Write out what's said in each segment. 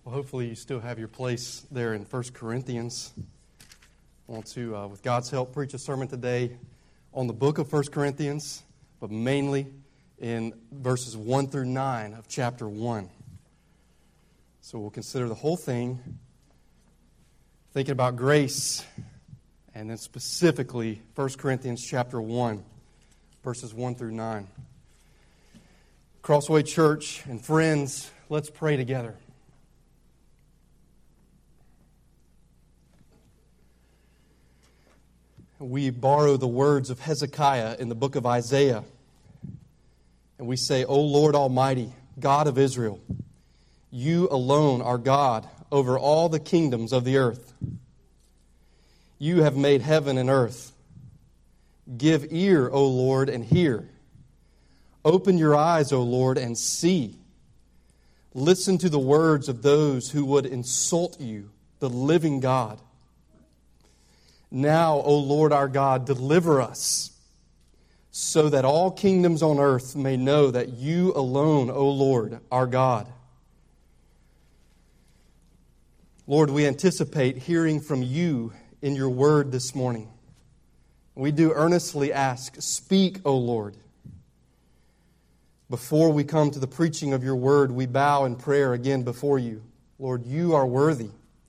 Well, hopefully you still have your place there in 1 Corinthians. I want to, with God's help, preach a sermon today on the book of 1 Corinthians, but mainly in verses 1 through 9 of chapter 1. So we'll consider the whole thing, thinking about grace, and then specifically 1 Corinthians chapter 1, verses 1 through 9. Crossway Church and friends, let's pray together. We borrow the words of Hezekiah in the book of Isaiah, and we say, O Lord Almighty, God of Israel, you alone are God over all the kingdoms of the earth. You have made heaven and earth. Give ear, O Lord, and hear. Open your eyes, O Lord, and see. Listen to the words of those who would insult you, the living God. Now, O Lord our God, deliver us, so that all kingdoms on earth may know that you alone, O Lord, are God. Lord, we anticipate hearing from you in your word this morning. We do earnestly ask, speak, O Lord. Before we come to the preaching of your word, we bow in prayer again before you. Lord, you are worthy.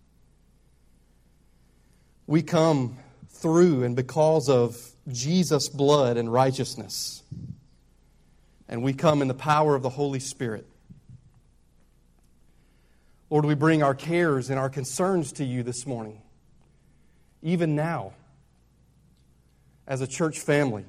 We come through and because of Jesus' blood and righteousness. And we come in the power of the Holy Spirit. Lord, we bring our cares and our concerns to you this morning, even now, as a church family.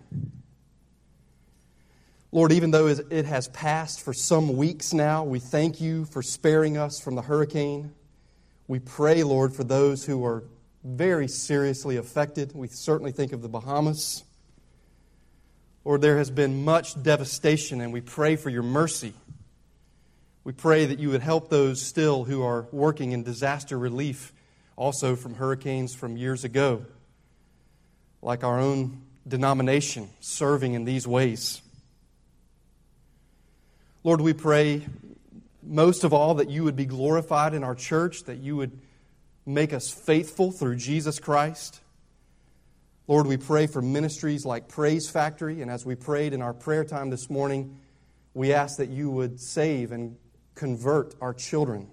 Lord, even though it has passed for some weeks now, we thank you for sparing us from the hurricane. We pray, Lord, for those who are very seriously affected. We certainly think of the Bahamas. Lord, there has been much devastation, and we pray for your mercy. We pray that you would help those still who are working in disaster relief, also from hurricanes from years ago, like our own denomination serving in these ways. Lord, we pray most of all that you would be glorified in our church, that you would make us faithful through Jesus Christ. Lord, we pray for ministries like Praise Factory, and as we prayed in our prayer time this morning, we ask that you would save and convert our children.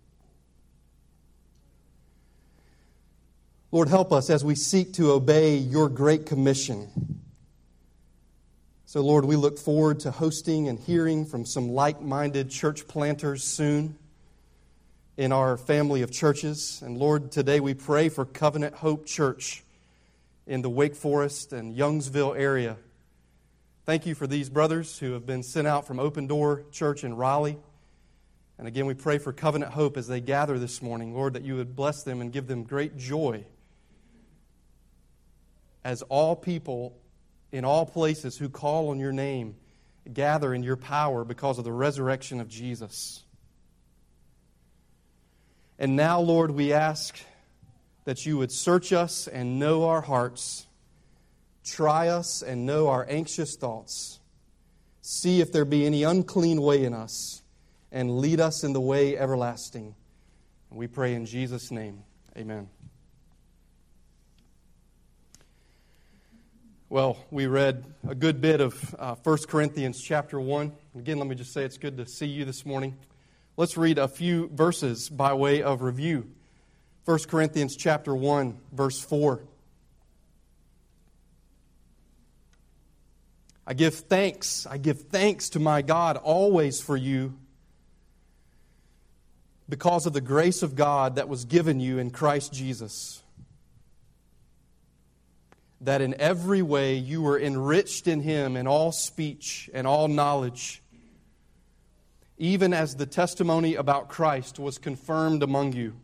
Lord, help us as we seek to obey your great commission. So, Lord, we look forward to hosting and hearing from some like-minded church planters soon in our family of churches. And Lord, today we pray for Covenant Hope Church in the Wake Forest and Youngsville area. Thank you for these brothers who have been sent out from Open Door Church in Raleigh. And again, we pray for Covenant Hope as they gather this morning. Lord, that you would bless them and give them great joy as all people in all places who call on your name gather in your power because of the resurrection of Jesus. And now, Lord, we ask that you would search us and know our hearts, try us and know our anxious thoughts, see if there be any unclean way in us, and lead us in the way everlasting. And we pray in Jesus' name. Amen. Well, we read a good bit of 1 Corinthians chapter 1. Again, let me just say it's good to see you this morning. Let's read a few verses by way of review. 1 Corinthians chapter 1, verse 4. I give thanks to my God always for you because of the grace of God that was given you in Christ Jesus, that in every way you were enriched in Him in all speech and all knowledge, even as the testimony about Christ was confirmed among you,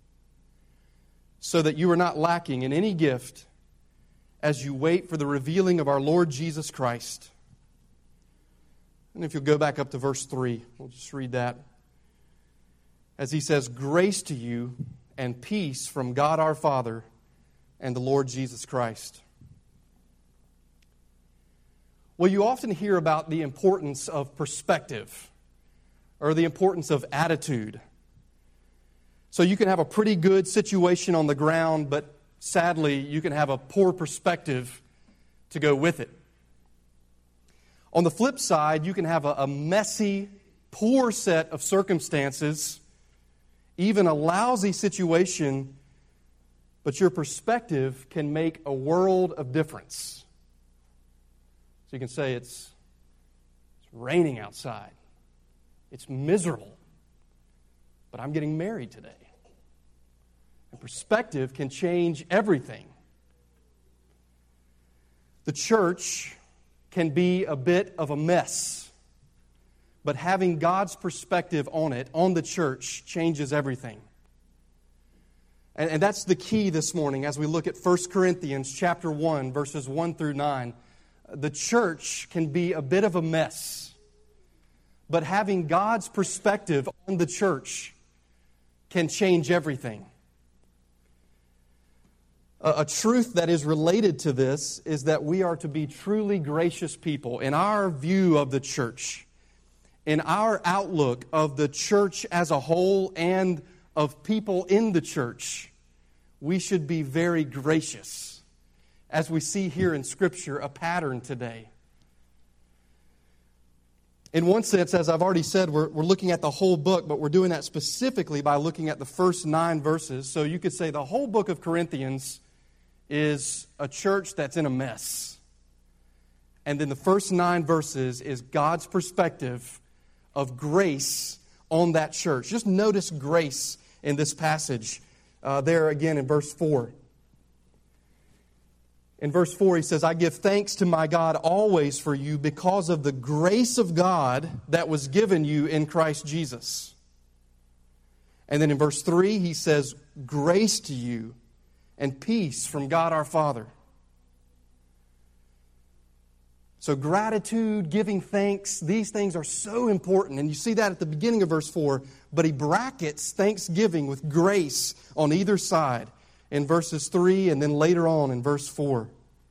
so that you are not lacking in any gift as you wait for the revealing of our Lord Jesus Christ. And if you'll go back up to verse 3, we'll just read that. As he says, grace to you and peace from God our Father and the Lord Jesus Christ. Well, you often hear about the importance of perspective or the importance of attitude. So you can have a pretty good situation on the ground, but sadly, you can have a poor perspective to go with it. On the flip side, you can have a messy, poor set of circumstances, even a lousy situation, but your perspective can make a world of difference. So you can say it's raining outside. It's miserable. But I'm getting married today. And perspective can change everything. The church can be a bit of a mess. But having God's perspective on it, on the church, changes everything. And that's the key this morning as we look at 1 Corinthians chapter 1, verses 1 through 9. The church can be a bit of a mess. But having God's perspective on the church can change everything. A truth that is related to this is that we are to be truly gracious people in our view of the church, in our outlook of the church as a whole and of people in the church. We should be very gracious, as we see here in Scripture a pattern today. In one sense, as I've already said, we're looking at the whole book, but we're doing that specifically by looking at the first 9 verses. So you could say the whole book of Corinthians is a church that's in a mess. And then the first 9 verses is God's perspective of grace on that church. Just notice grace in this passage. There again in verse 4. In verse 4 he says, I give thanks to my God always for you because of the grace of God that was given you in Christ Jesus. And then in verse 3 he says, grace to you and peace from God our Father. So gratitude, giving thanks, these things are so important. And you see that at the beginning of verse 4. But he brackets thanksgiving with grace on either side in verses 3 and then later on in verse 4.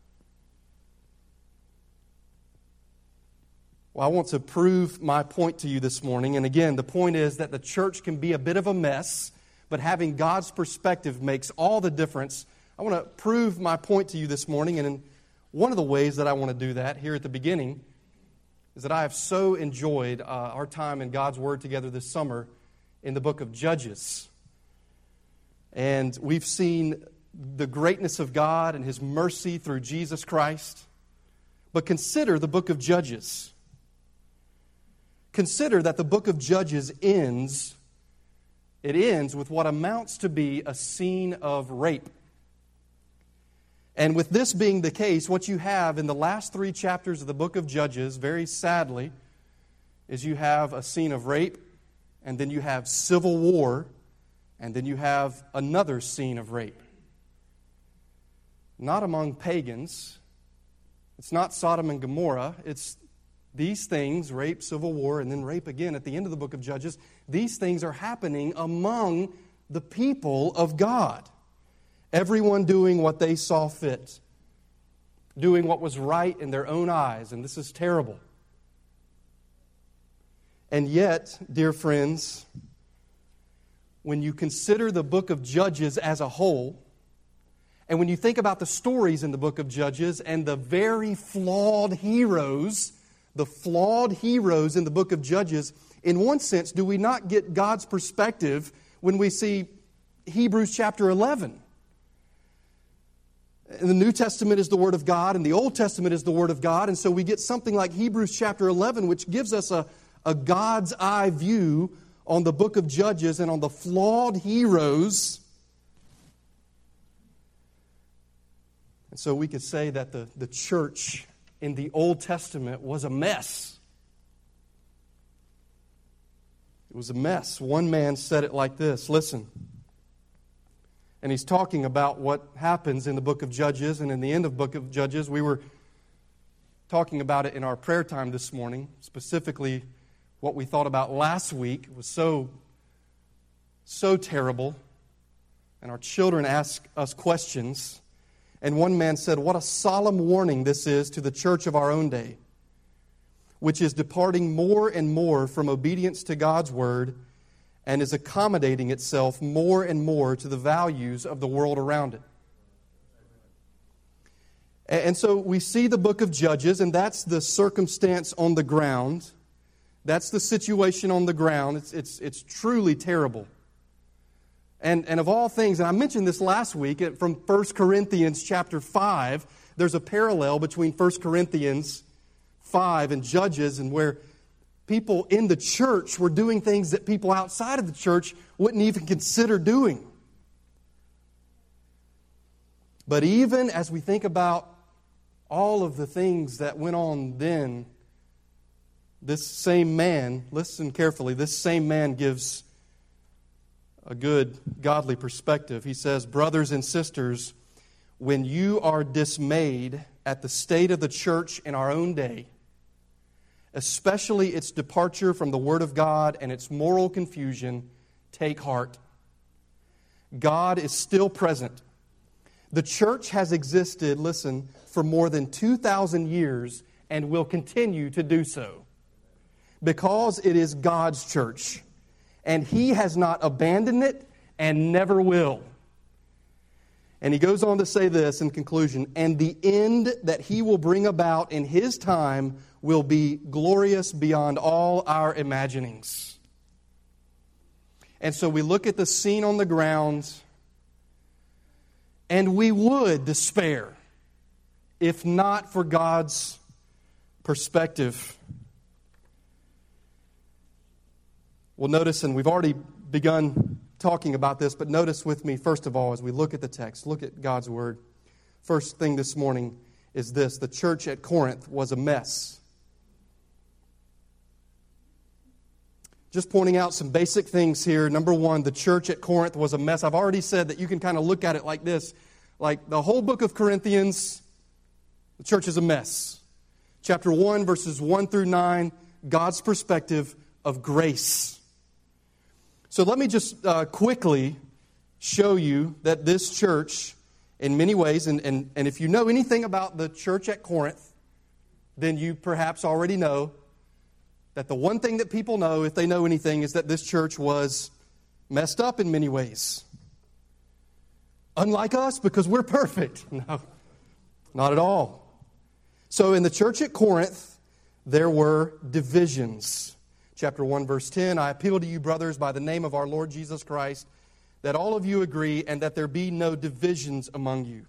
Well, I want to prove my point to you this morning. And again, the point is that the church can be a bit of a mess, but having God's perspective makes all the difference. I want to prove my point to you this morning, and one of the ways that I want to do that here at the beginning is that I have so enjoyed our time in God's Word together this summer in the book of Judges. And we've seen the greatness of God and His mercy through Jesus Christ. But consider the book of Judges. Consider that the book of Judges ends with what amounts to be a scene of rape. And with this being the case, what you have in the last 3 chapters of the book of Judges, very sadly, is you have a scene of rape, and then you have civil war, and then you have another scene of rape. Not among pagans. It's not Sodom and Gomorrah. It's these things, rape, civil war, and then rape again at the end of the book of Judges. These things are happening among the people of God. Everyone doing what they saw fit. Doing what was right in their own eyes. And this is terrible. And yet, dear friends, when you consider the book of Judges as a whole, and when you think about the stories in the book of Judges and the very flawed heroes, the flawed heroes in the book of Judges, in one sense, do we not get God's perspective when we see Hebrews chapter 11? And the New Testament is the Word of God, and the Old Testament is the Word of God, and so we get something like Hebrews chapter 11, which gives us a God's eye view on the book of Judges and on the flawed heroes. And so we could say that the church in the Old Testament was a mess. It was a mess. One man said it like this. Listen. And he's talking about what happens in the book of Judges and in the end of the book of Judges. We were talking about it in our prayer time this morning, specifically what we thought about last week. It was so terrible. And our children asked us questions. And one man said, what a solemn warning this is to the church of our own day, which is departing more and more from obedience to God's word and is accommodating itself more and more to the values of the world around it. And so we see the book of Judges, and that's the circumstance on the ground. That's the situation on the ground. It's truly terrible. And of all things, and I mentioned this last week, from 1 Corinthians chapter 5, there's a parallel between 1 Corinthians 5 and Judges, and where people in the church were doing things that people outside of the church wouldn't even consider doing. But even as we think about all of the things that went on then, this same man, listen carefully, this same man gives a good godly perspective. He says, "Brothers and sisters, when you are dismayed at the state of the church in our own day, especially its departure from the Word of God and its moral confusion, take heart. God is still present. The church has existed, listen, for more than 2,000 years and will continue to do so, because it is God's church, and He has not abandoned it and never will." And he goes on to say this in conclusion, "And the end that He will bring about in His time will be glorious beyond all our imaginings." And so we look at the scene on the ground, and we would despair if not for God's perspective. Well, notice, and we've already begun talking about this, but notice with me, first of all, as we look at the text, look at God's Word. First thing this morning is this: the church at Corinth was a mess. Just pointing out some basic things here. Number one, the church at Corinth was a mess. I've already said that you can kind of look at it like this. Like the whole book of Corinthians, the church is a mess. Chapter 1, verses 1 through 9, God's perspective of grace. So let me just quickly show you that this church, in many ways, and if you know anything about the church at Corinth, then you perhaps already know that the one thing that people know, if they know anything, is that this church was messed up in many ways. Unlike us, because we're perfect. No, not at all. So in the church at Corinth, there were divisions. Chapter 1, verse 10, "I appeal to you, brothers, by the name of our Lord Jesus Christ, that all of you agree and that there be no divisions among you."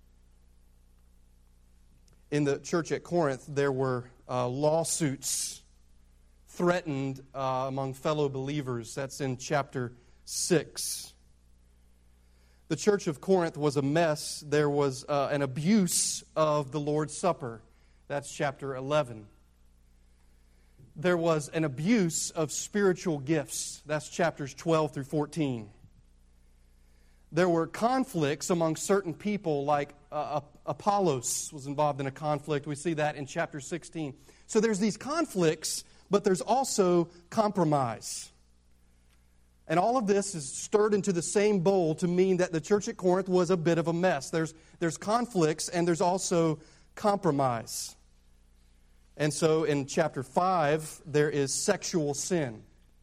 In the church at Corinth, there were lawsuits threatened among fellow believers. That's in chapter 6. The church of Corinth was a mess. There was an abuse of the Lord's Supper. That's chapter 11. There was an abuse of spiritual gifts. That's chapters 12 through 14. There were conflicts among certain people, like Apollos was involved in a conflict. We see that in chapter 16. So there's these conflicts, but there's also compromise. And all of this is stirred into the same bowl to mean that the church at Corinth was a bit of a mess. There's conflicts and there's also compromise. And so in chapter 5, there is sexual sin.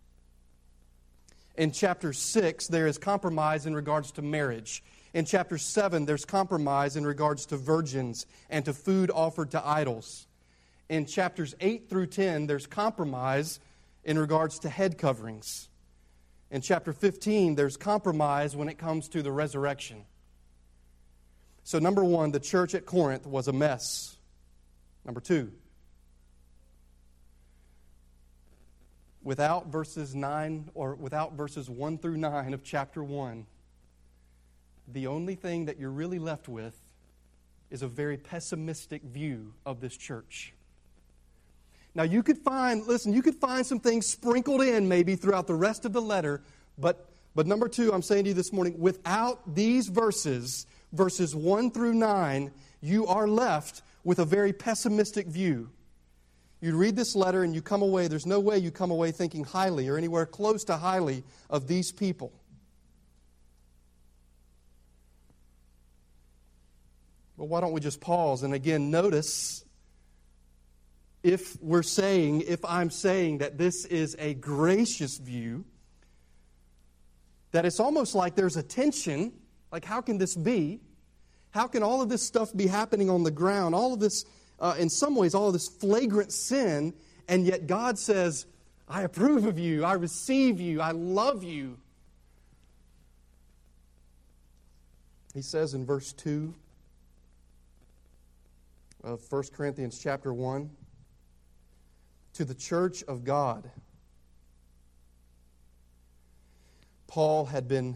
In chapter 6, there is compromise in regards to marriage. In chapter 7, there's compromise in regards to virgins and to food offered to idols. In chapters 8 through 10, there's compromise in regards to head coverings. In chapter 15, there's compromise when it comes to the resurrection. So number one, the church at Corinth was a mess. Number two, without verses 1 through 9 of chapter 1, the only thing that you're really left with is a very pessimistic view of this church. Now you could find some things sprinkled in maybe throughout the rest of the letter, but number two, I'm saying to you this morning, without these verses 1 through 9, you are left with a very pessimistic view. You read this letter and you come away, there's no way you come away thinking highly or anywhere close to highly of these people. Well, why don't we just pause and again notice if I'm saying that this is a gracious view, that it's almost like there's a tension. Like, how can this be? How can all of this stuff be happening on the ground? All of this, in some ways, all of this flagrant sin, and yet God says, I approve of you, I receive you, I love you. He says in verse 2 of 1 Corinthians chapter 1, to the church of God. Paul had been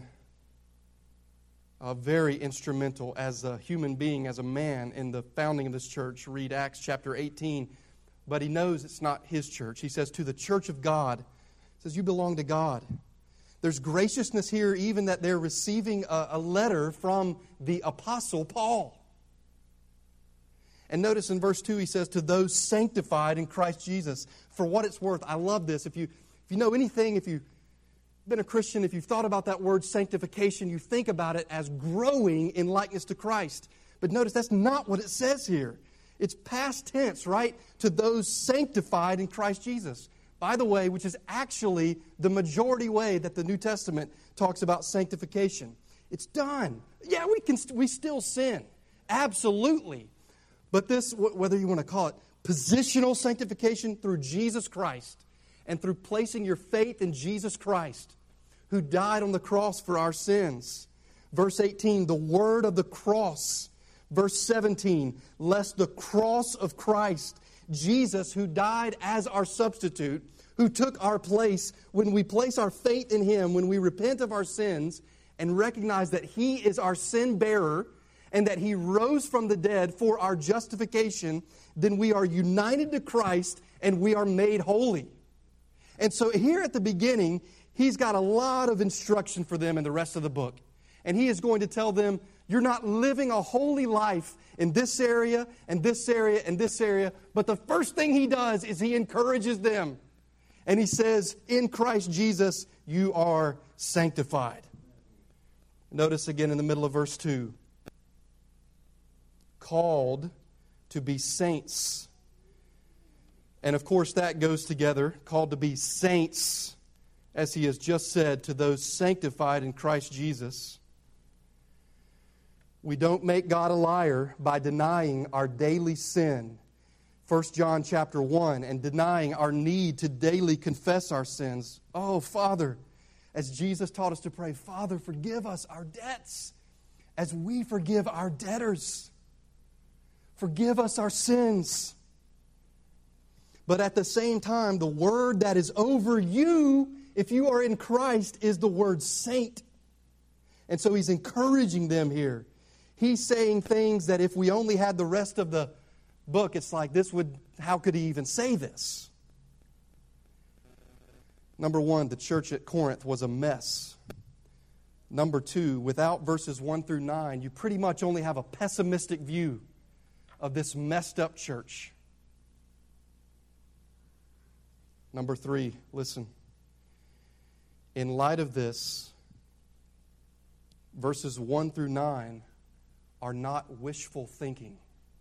very instrumental as a human being, as a man, in the founding of this church. Read Acts chapter 18. But he knows it's not his church. He says, to the church of God. He says, you belong to God. There's graciousness here, even that they're receiving a letter from the Apostle Paul. And notice in verse 2, he says, to those sanctified in Christ Jesus. For what it's worth, I love this. If you know anything, if you've been a Christian, if you've thought about that word sanctification, you think about it as growing in likeness to Christ. But notice that's not what it says here. It's past tense, right? To those sanctified in Christ Jesus. By the way, which is actually the majority way that the New Testament talks about sanctification. It's done. Yeah, we still sin. Absolutely. But this, whether you want to call it positional sanctification through Jesus Christ and through placing your faith in Jesus Christ, who died on the cross for our sins. Verse 18, the word of the cross. Verse 17, lest the cross of Christ, Jesus, who died as our substitute, who took our place, when we place our faith in Him, when we repent of our sins and recognize that He is our sin bearer and that He rose from the dead for our justification, then we are united to Christ and we are made holy. And so here at the beginning, He's got a lot of instruction for them in the rest of the book. And He is going to tell them, you're not living a holy life in this area and this area and this area. But the first thing He does is He encourages them. And He says, in Christ Jesus, you are sanctified. Notice again in the middle of verse 2. Called to be saints. And of course that goes together. Called to be saints, as he has just said, to those sanctified in Christ Jesus. We don't make God a liar by denying our daily sin. 1 John chapter 1, and denying our need to daily confess our sins. Oh, Father, as Jesus taught us to pray, Father, forgive us our debts as we forgive our debtors. Forgive us our sins. But at the same time, the word that is over you, if you are in Christ, is the word saint. And so He's encouraging them here. He's saying things that if we only had the rest of the book, it's like, how could He even say this? Number one, the church at Corinth was a mess. Number two, without verses 1 through 9, you pretty much only have a pessimistic view of this messed up church. Number three, listen. In light of this, verses 1 through 9 are not wishful thinking.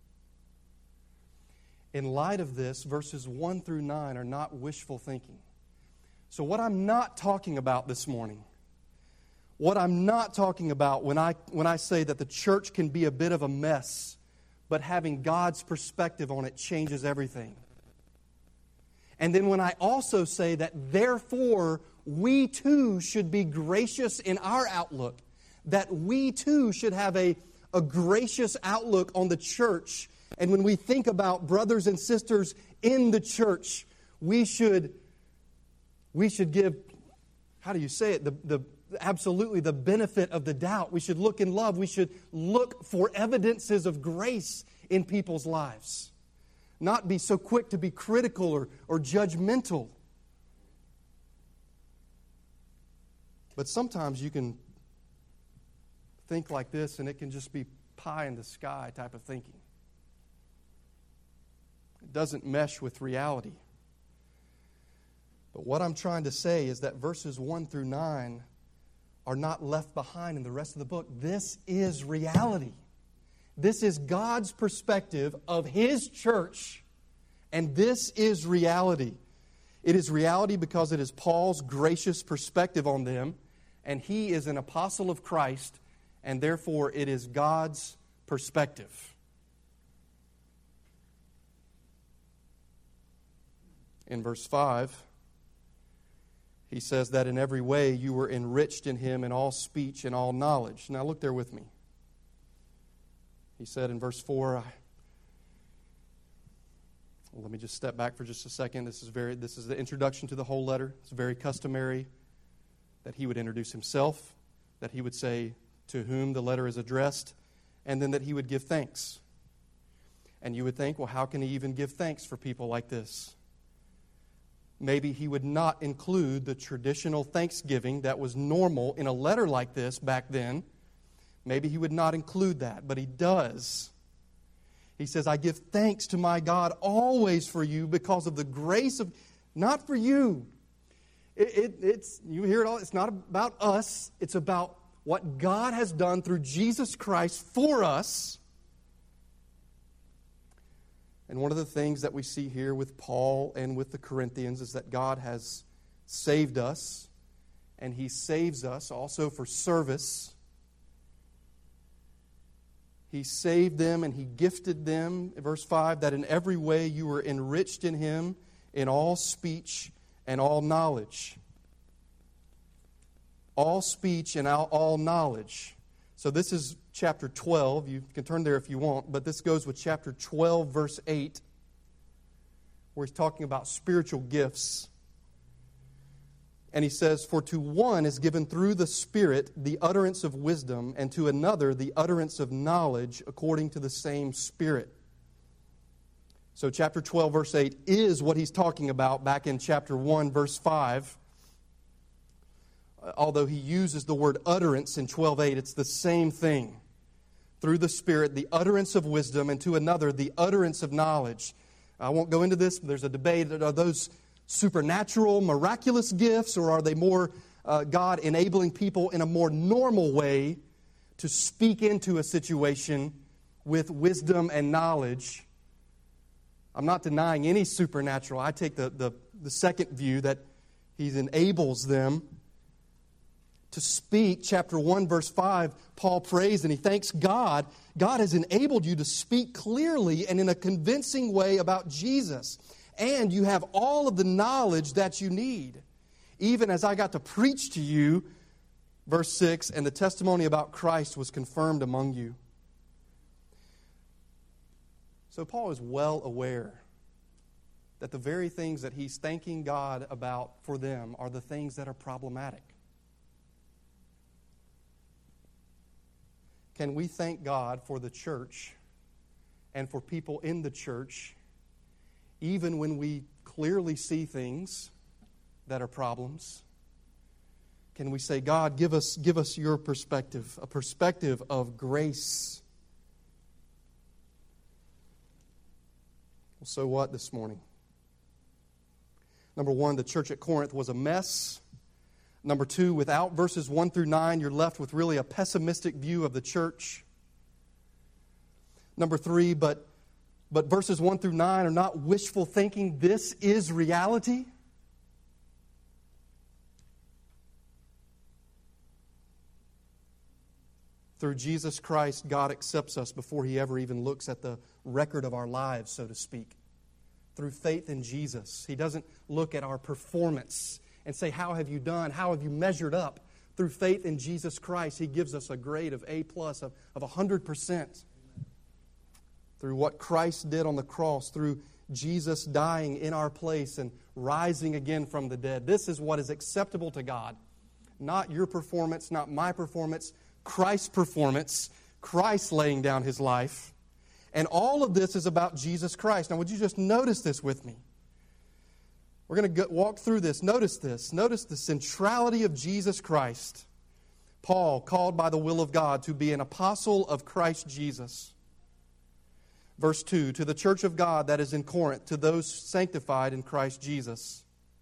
In light of this, verses 1 through 9 are not wishful thinking. So what I'm not talking about this morning, what I'm not talking about when I say that the church can be a bit of a mess, but having God's perspective on it changes everything. And then when I also say that therefore we too should be gracious in our outlook, that we too should have a gracious outlook on the church. And when we think about brothers and sisters in the church, we should give, how do you say it, absolutely the benefit of the doubt. We should look in love. We should look for evidences of grace in people's lives. Not be so quick to be critical or judgmental. But sometimes you can think like this and it can just be pie in the sky type of thinking. It doesn't mesh with reality. But what I'm trying to say is that verses 1 through 9 are not left behind in the rest of the book. This is reality. This is God's perspective of His church, and this is reality. It is reality because it is Paul's gracious perspective on them, and he is an apostle of Christ, and therefore it is God's perspective. In verse 5, he says that in every way you were enriched in him in all speech and all knowledge. Now look there with me. He said in verse 4, let me just step back for just a second. This is the introduction to the whole letter. It's very customary that he would introduce himself, that he would say to whom the letter is addressed, and then that he would give thanks. And you would think, well, how can he even give thanks for people like this? Maybe he would not include the traditional thanksgiving that was normal in a letter like this back then. Maybe he would not include that, but he does. He says, I give thanks to my God always for you because of the grace of, not for you. It's you hear it all, it's not about us. It's about what God has done through Jesus Christ for us. And one of the things that we see here with Paul and with the Corinthians is that God has saved us, and he saves us also for service. He saved them and he gifted them, verse 5, that in every way you were enriched in him in all speech and all knowledge. All speech and all knowledge. So this is chapter 12. You can turn there if you want, but this goes with chapter 12, verse 8, where he's talking about spiritual gifts. And he says, for to one is given through the Spirit the utterance of wisdom, and to another the utterance of knowledge according to the same Spirit. So chapter 12, verse 8 is what he's talking about back in chapter 1, verse 5. Although he uses the word utterance in 12:8, it's the same thing. Through the Spirit, the utterance of wisdom, and to another, the utterance of knowledge. I won't go into this. There's a debate. Are those supernatural, miraculous gifts, or are they more God enabling people in a more normal way to speak into a situation with wisdom and knowledge? I'm not denying any supernatural. I take the second view that he enables them to speak. Chapter 1, verse 5, Paul prays and he thanks God. God has enabled you to speak clearly and in a convincing way about Jesus. And you have all of the knowledge that you need. Even as I got to preach to you, verse 6, and the testimony about Christ was confirmed among you. So Paul is well aware that the very things that he's thanking God about for them are the things that are problematic. Can we thank God for the church and for people in the church even when we clearly see things that are problems? Can we say, God, give us your perspective, a perspective of grace? Well, so what this morning? Number one, the church at Corinth was a mess. Number two, without verses 1 through 9, you're left with really a pessimistic view of the church. Number three, but verses 1 through 9 are not wishful thinking. This is reality. Through Jesus Christ, God accepts us before He ever even looks at the record of our lives, so to speak. Through faith in Jesus. He doesn't look at our performance and say, how have you done? How have you measured up? Through faith in Jesus Christ, He gives us a grade of A+, of 100%. Through what Christ did on the cross, through Jesus dying in our place and rising again from the dead. This is what is acceptable to God. Not your performance, not my performance, Christ's performance, Christ laying down His life. And all of this is about Jesus Christ. Now, would you just notice this with me? We're going to walk through this. Notice this. Notice the centrality of Jesus Christ. Paul, called by the will of God to be an apostle of Christ Jesus. Verse 2, to the church of God that is in Corinth, to those sanctified in Christ Jesus.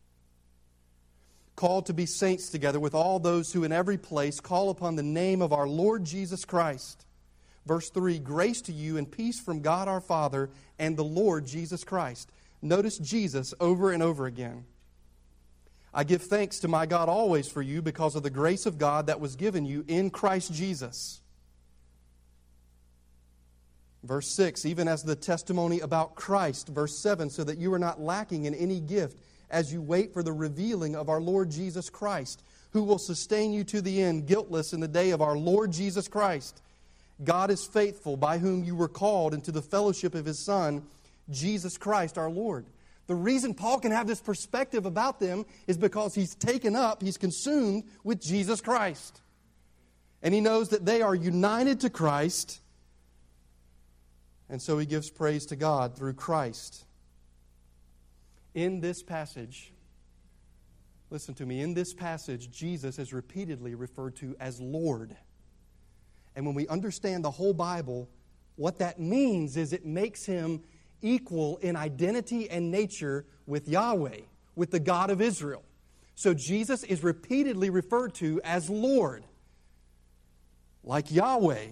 Called to be saints together with all those who in every place call upon the name of our Lord Jesus Christ. Verse 3, grace to you and peace from God our Father and the Lord Jesus Christ. Notice Jesus over and over again. I give thanks to my God always for you because of the grace of God that was given you in Christ Jesus. Verse 6, even as the testimony about Christ. Verse 7, so that you are not lacking in any gift as you wait for the revealing of our Lord Jesus Christ, who will sustain you to the end, guiltless in the day of our Lord Jesus Christ. God is faithful, by whom you were called into the fellowship of His Son, Jesus Christ our Lord. The reason Paul can have this perspective about them is because he's consumed with Jesus Christ. And he knows that they are united to Christ, and so he gives praise to God through Christ. In this passage, listen to me, in this passage, Jesus is repeatedly referred to as Lord. And when we understand the whole Bible, what that means is it makes Him equal in identity and nature with Yahweh, with the God of Israel. So Jesus is repeatedly referred to as Lord, like Yahweh.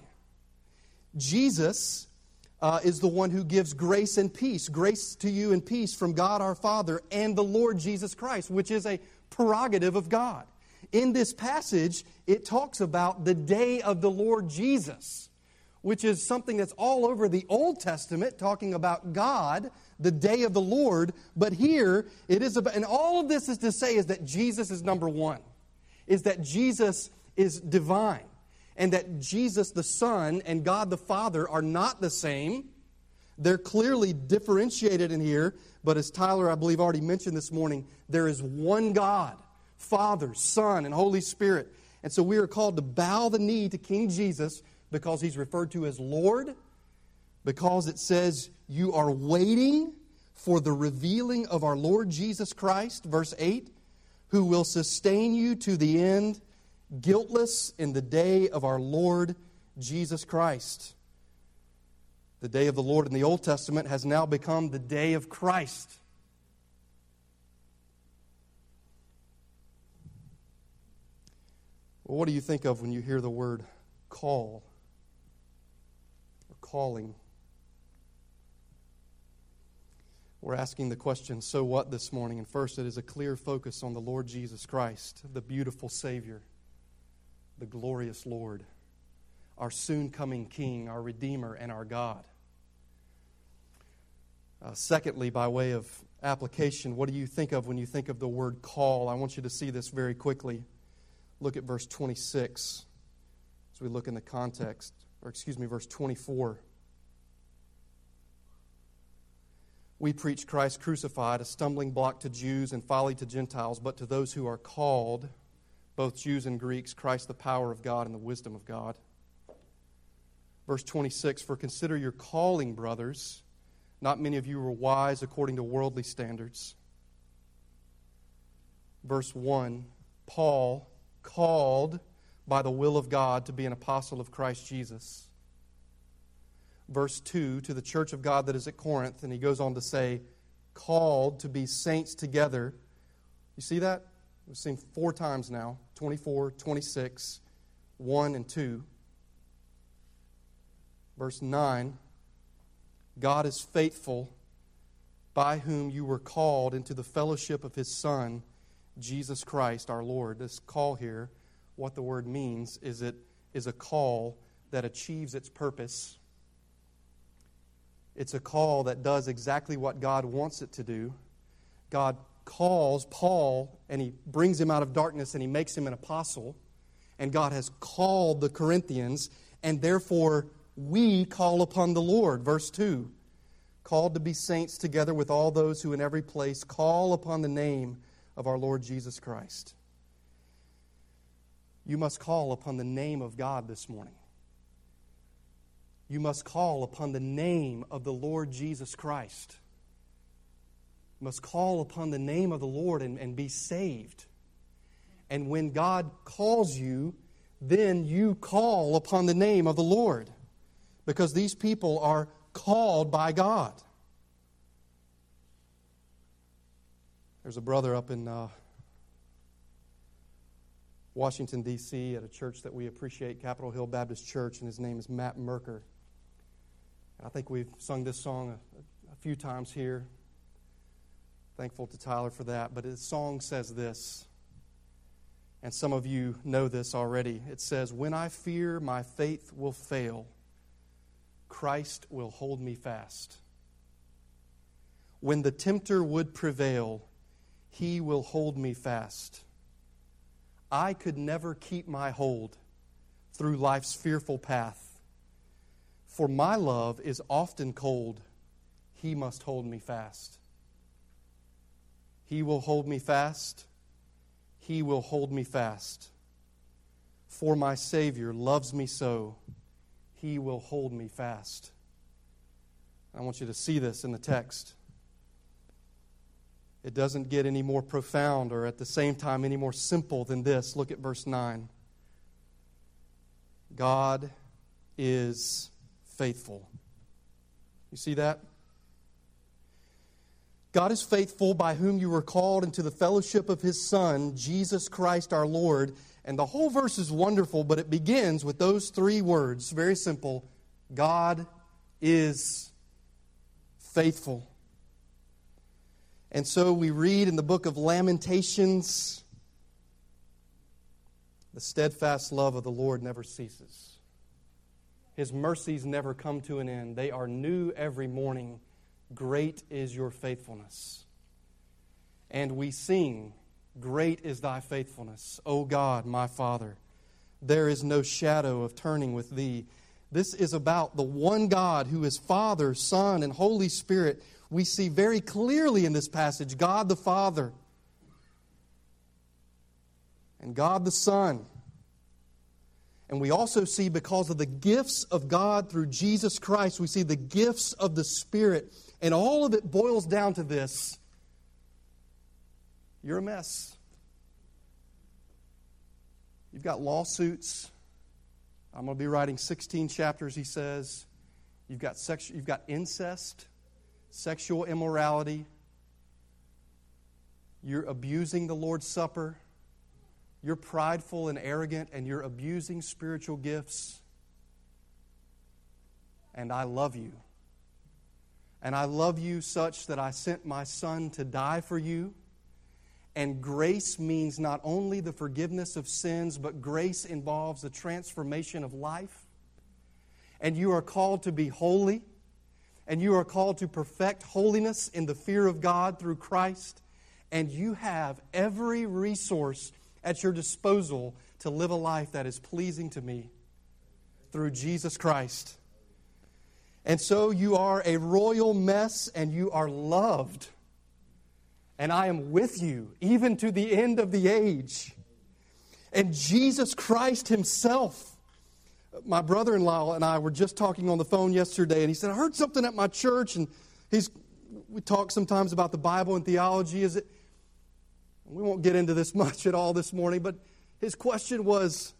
Jesus is the one who gives grace and peace. Grace to you and peace from God our Father and the Lord Jesus Christ, which is a prerogative of God. In this passage, it talks about the day of the Lord Jesus, which is something that's all over the Old Testament, talking about God, the day of the Lord. But here, it is about, and all of this is to say is that Jesus is number one, is that Jesus is divine. And that Jesus the Son and God the Father are not the same. They're clearly differentiated in here. But as Tyler, I believe, already mentioned this morning, there is one God, Father, Son, and Holy Spirit. And so we are called to bow the knee to King Jesus because He's referred to as Lord, because it says you are waiting for the revealing of our Lord Jesus Christ, verse 8, who will sustain you to the end, guiltless in the day of our Lord Jesus Christ. The day of the Lord in the Old Testament has now become the day of Christ. Well, what do you think of when you hear the word call or calling? We're asking the question, so what, this morning? And first, it is a clear focus on the Lord Jesus Christ, the beautiful Savior, the glorious Lord, our soon-coming King, our Redeemer, and our God. Secondly, by way of application, what do you think of when you think of the word call? I want you to see this very quickly. Look at verse 26 as we look in the context, verse 24. We preach Christ crucified, a stumbling block to Jews and folly to Gentiles, but to those who are called, both Jews and Greeks, Christ the power of God and the wisdom of God. Verse 26, for consider your calling, brothers. Not many of you were wise according to worldly standards. Verse 1, Paul, called by the will of God to be an apostle of Christ Jesus. Verse 2, to the church of God that is at Corinth, and he goes on to say, called to be saints together. You see that? We've seen 4 times now, 24, 26, 1 and 2. Verse 9, God is faithful, by whom you were called into the fellowship of His Son, Jesus Christ our Lord. This call here, what the word means is it is a call that achieves its purpose. It's a call that does exactly what God wants it to do. God calls Paul and He brings him out of darkness and He makes him an apostle. And God has called the Corinthians, and therefore we call upon the Lord. Verse 2, called to be saints together with all those who in every place call upon the name of our Lord Jesus Christ. You must call upon the name of God this morning. You must call upon the name of the Lord Jesus Christ. You must call upon the name of the Lord and be saved. And when God calls you, then you call upon the name of the Lord. Because these people are called by God. There's a brother up in Washington, D.C. at a church that we appreciate, Capitol Hill Baptist Church, and his name is Matt Merker. I think we've sung this song a few times here. I Thankful to Tyler for that. But his song says this, and some of you know this already. It says, "When I fear my faith will fail, Christ will hold me fast. When the tempter would prevail, he will hold me fast. I could never keep my hold through life's fearful path. For my love is often cold. He must hold me fast. He will hold me fast. He will hold me fast. For my Savior loves me so. He will hold me fast." I want you to see this in the text. It doesn't get any more profound or at the same time any more simple than this. Look at verse 9. God is faithful. You see that? God is faithful, by whom you were called into the fellowship of His Son, Jesus Christ our Lord. And the whole verse is wonderful, but it begins with those three words. Very simple. God is faithful. And so we read in the book of Lamentations, the steadfast love of the Lord never ceases. His mercies never come to an end. They are new every morning. Great is your faithfulness. And we sing, "Great is thy faithfulness, O God, my Father. There is no shadow of turning with thee." This is about the one God who is Father, Son, and Holy Spirit. We see very clearly in this passage God the Father and God the Son. And we also see, because of the gifts of God through Jesus Christ, we see the gifts of the Spirit. And all of it boils down to this: you're a mess. You've got lawsuits. I'm going to be writing 16 chapters, he says. You've got incest, sexual immorality. You're abusing the Lord's Supper. You're prideful and arrogant, and you're abusing spiritual gifts. And I love you. And I love you such that I sent my Son to die for you. And grace means not only the forgiveness of sins, but grace involves the transformation of life. And you are called to be holy. And you are called to perfect holiness in the fear of God through Christ. And you have every resource at your disposal to live a life that is pleasing to me through Jesus Christ. And so you are a royal mess, and you are loved. And I am with you, even to the end of the age. And Jesus Christ Himself. My brother-in-law and I were just talking on the phone yesterday, and he said, "I heard something at my church," and we talk sometimes about the Bible and theology. We won't get into this much at all this morning, but his question was,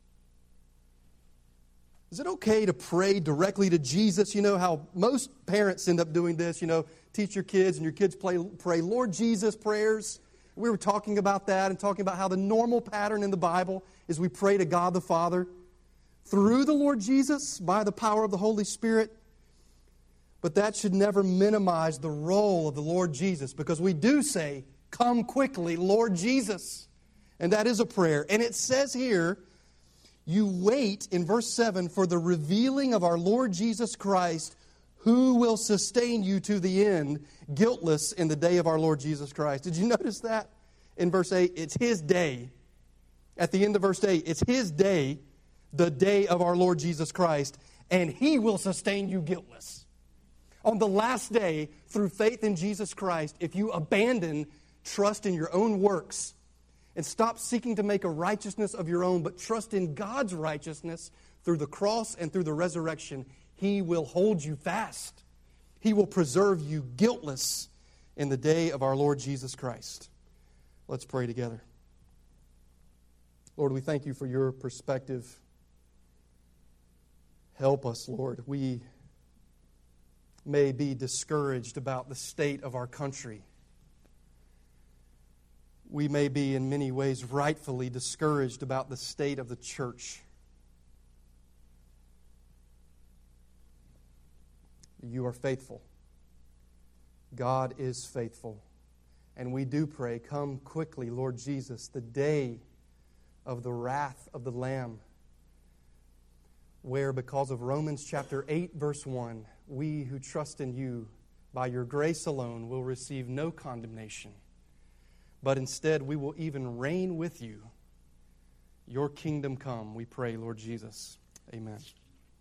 is it okay to pray directly to Jesus? You know how most parents end up doing this, teach your kids, and your kids pray Lord Jesus prayers. We were talking about that and talking about how the normal pattern in the Bible is we pray to God the Father through the Lord Jesus by the power of the Holy Spirit. But that should never minimize the role of the Lord Jesus, because we do say, "Come quickly, Lord Jesus." And that is a prayer. And it says here, you wait, in verse 7, for the revealing of our Lord Jesus Christ, who will sustain you to the end, guiltless in the day of our Lord Jesus Christ. Did you notice that? In verse 8, it's His day. At the end of verse 8, it's His day, the day of our Lord Jesus Christ, and He will sustain you guiltless. On the last day, through faith in Jesus Christ, if you abandon trust in your own works, and stop seeking to make a righteousness of your own, but trust in God's righteousness through the cross and through the resurrection, He will hold you fast. He will preserve you guiltless in the day of our Lord Jesus Christ. Let's pray together. Lord, we thank You for Your perspective. Help us, Lord. We may be discouraged about the state of our country. We may be in many ways rightfully discouraged about the state of the church. You are faithful. God is faithful. And we do pray, come quickly, Lord Jesus, the day of the wrath of the Lamb, where because of Romans chapter 8, verse 1, we who trust in you by your grace alone will receive no condemnation, but instead we will even reign with you. Your kingdom come, we pray, Lord Jesus. Amen.